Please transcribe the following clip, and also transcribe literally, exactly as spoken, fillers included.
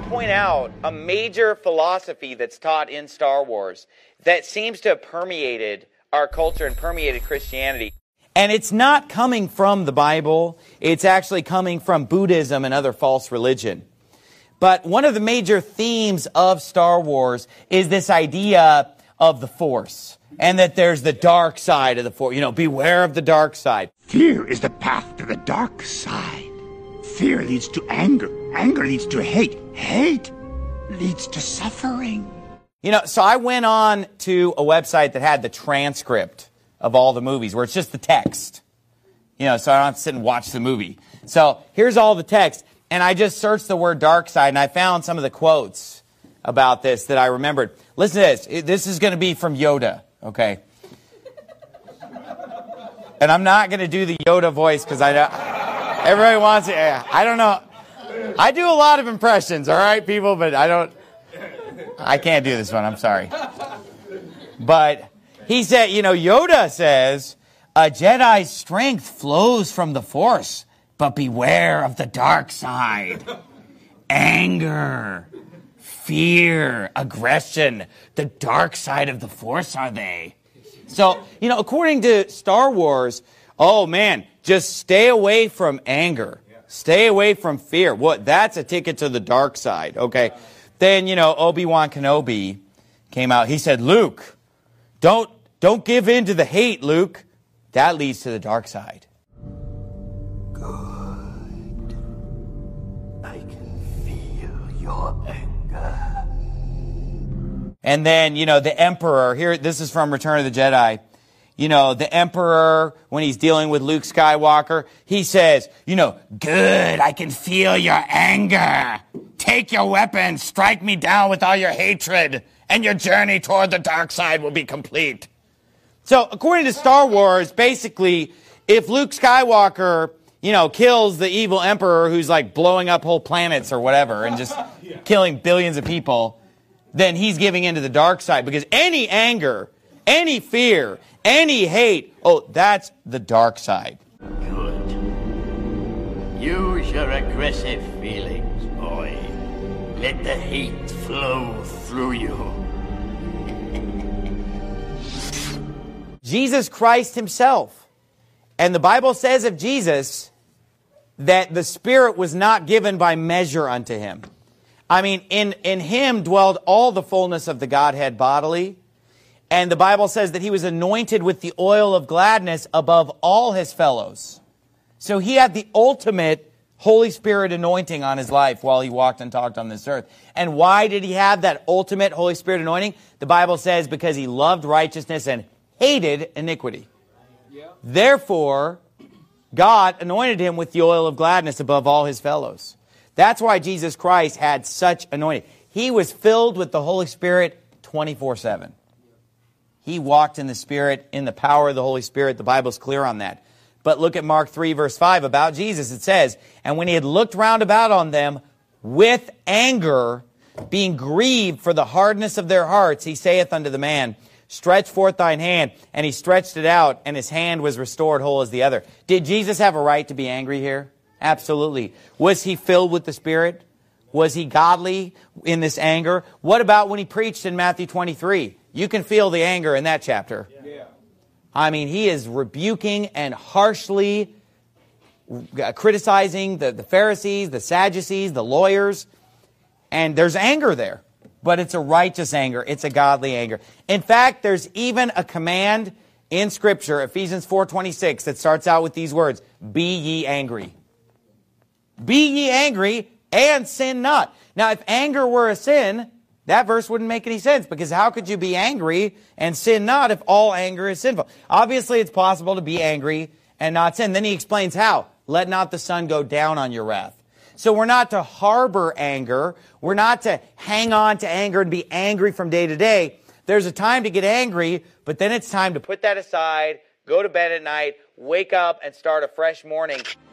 point out a major philosophy that's taught in Star Wars that seems to have permeated our culture and permeated Christianity. And it's not coming from the Bible. It's actually coming from Buddhism and other false religion. But one of the major themes of Star Wars is this idea of the Force. And that there's the dark side of the Force. You know, beware of the dark side. Fear is the path to the dark side. Fear leads to anger. Anger leads to hate. Hate leads to suffering. You know, so I went on to a website that had the transcript of all the movies, where it's just the text. You know, so I don't have to sit and watch the movie. So here's all the text. And I just searched the word dark side, and I found some of the quotes about this that I remembered. Listen to this. This is going to be from Yoda, okay? And I'm not going to do the Yoda voice because I know everybody wants it. I don't know. I do a lot of impressions, all right, people, but I don't. I can't do this one. I'm sorry. But he said, you know, Yoda says, a Jedi's strength flows from the Force, but beware of the dark side. Anger, fear, aggression. The dark side of the Force are they. So, you know, according to Star Wars, oh man, just stay away from anger. Stay away from fear. What? That's a ticket to the dark side. Okay. Then, you know, Obi-Wan Kenobi came out. He said, Luke, don't, don't give in to the hate, Luke. That leads to the dark side. Good. I can feel your anger. And then, you know, the Emperor, here, this is from Return of the Jedi. You know, the Emperor, when he's dealing with Luke Skywalker, he says, you know, good, I can feel your anger. Take your weapon, strike me down with all your hatred, and your journey toward the dark side will be complete. So, according to Star Wars, basically, if Luke Skywalker, you know, kills the evil Emperor who's like blowing up whole planets or whatever and just yeah. killing billions of people, then he's giving into the dark side. Because any anger, any fear, any hate, oh, that's the dark side. Good. Use your aggressive feelings, boy. Let the hate flow through you. Jesus Christ himself. And the Bible says of Jesus that the Spirit was not given by measure unto him. I mean, in, in him dwelled all the fullness of the Godhead bodily. And the Bible says that he was anointed with the oil of gladness above all his fellows. So he had the ultimate Holy Spirit anointing on his life while he walked and talked on this earth. And why did he have that ultimate Holy Spirit anointing? The Bible says because he loved righteousness and hated iniquity. Yeah. Therefore, God anointed him with the oil of gladness above all his fellows. That's why Jesus Christ had such anointing. He was filled with the Holy Spirit twenty-four seven. He walked in the Spirit, in the power of the Holy Spirit. The Bible's clear on that. But look at Mark three, verse five. About Jesus, it says, and when he had looked round about on them with anger, being grieved for the hardness of their hearts, he saith unto the man, stretch forth thine hand. And he stretched it out, and his hand was restored whole as the other. Did Jesus have a right to be angry here? Absolutely. Was he filled with the Spirit? Was he godly in this anger? What about when he preached in Matthew twenty-three? You can feel the anger in that chapter. Yeah. I mean, he is rebuking and harshly criticizing the, the Pharisees, the Sadducees, the lawyers. And there's anger there. But it's a righteous anger. It's a godly anger. In fact, there's even a command in Scripture, Ephesians four twenty-six, that starts out with these words, be ye angry. Be ye angry and sin not. Now, if anger were a sin, that verse wouldn't make any sense, because how could you be angry and sin not if all anger is sinful? Obviously, it's possible to be angry and not sin. Then he explains how. Let not the sun go down on your wrath. So we're not to harbor anger. We're not to hang on to anger and be angry from day to day. There's a time to get angry, but then it's time to put that aside, go to bed at night, wake up, and start a fresh morning.